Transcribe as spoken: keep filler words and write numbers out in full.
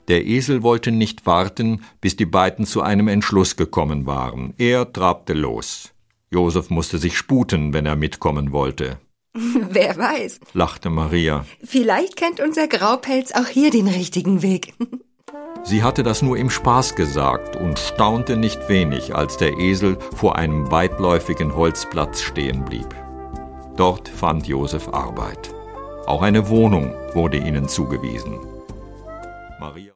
Der Esel wollte nicht warten, bis die beiden zu einem Entschluss gekommen waren. Er trabte los. Josef musste sich sputen, wenn er mitkommen wollte. Wer weiß, lachte Maria. Vielleicht kennt unser Graupelz auch hier den richtigen Weg. Sie hatte das nur im Spaß gesagt und staunte nicht wenig, als der Esel vor einem weitläufigen Holzplatz stehen blieb. Dort fand Josef Arbeit. Auch eine Wohnung wurde ihnen zugewiesen. Maria